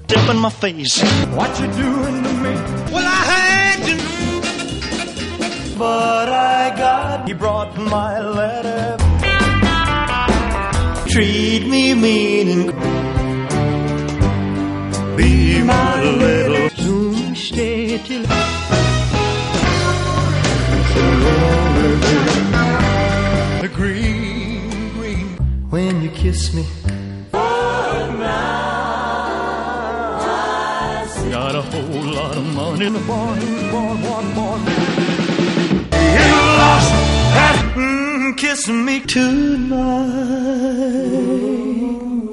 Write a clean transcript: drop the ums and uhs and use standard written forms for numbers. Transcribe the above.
up in my face. What you doing to me? Well, I had to, but I got. He brought my letter. Treat me mean and be my little. Soon stay till the green, green. When you kiss me. Got a whole lot of money in the barn. You lost that kiss me tonight.